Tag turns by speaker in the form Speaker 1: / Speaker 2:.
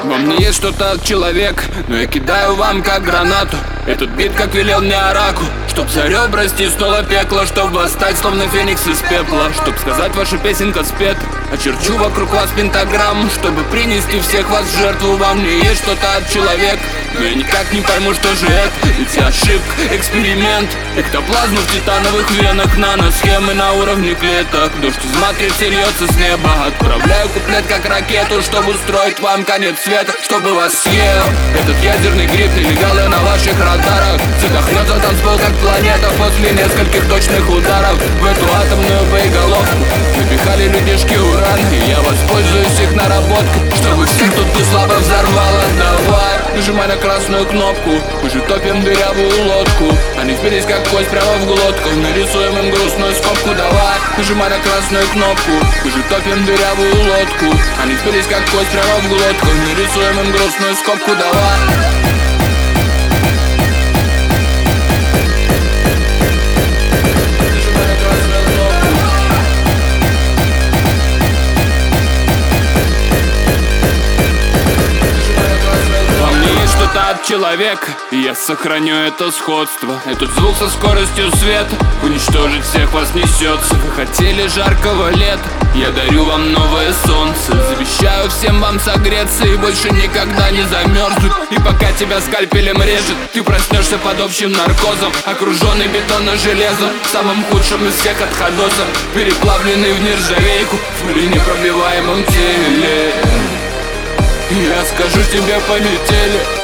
Speaker 1: Во мне есть что-то от человека, но я кидаю вам как гранату. Этот бит, как велел мне Оракул, чтоб за ребра стиснуло пекло, чтоб восстать, словно феникс из пепла. Чтоб сказать, ваша песенка спета, очерчу вокруг вас пентаграмму, чтобы принести всех вас в жертву. Во мне есть что-то от человека, но я никак не пойму, что же это. Ведь ошибка, эксперимент, эктоплазма в титановых венах, наносхемы на уровне клеток. Дождь из матрицы льется с неба. Отправляю куплет как ракету, чтобы устроить вам конец света, чтобы вас съел этот ядерный гриб. Нелегалы на ваших радарах, задохнется танцпол как планета после нескольких точных ударов в эту атомную боеголовку. Напихали людишки уран, и я воспользуюсь их наработкой, чтобы всех тут ты слабо взорвало. Давай, нажимай на красную кнопку, мы же топим дырявую лодку. Они впились как кость прямо в глотку, нарисуем им грустную скобку. Давай, нажимай на красную кнопку, мы же топим дырявую лодку. Они впились как кость прямо в глотку, нарисуем им грустную скобку. Давай. От человека, и я сохраню это сходство. Этот звук со скоростью света уничтожить всех вас несется. Вы хотели жаркого лета, я дарю вам новое солнце. Завещаю всем вам согреться и больше никогда не замерзнуть. И пока тебя скальпелем режет, ты проснешься под общим наркозом, окруженный бетонно-железом, самым худшим из всех отходосов, переплавленный в нержавейку в пуленепробиваемом теле. Я скажу тебе, полетели.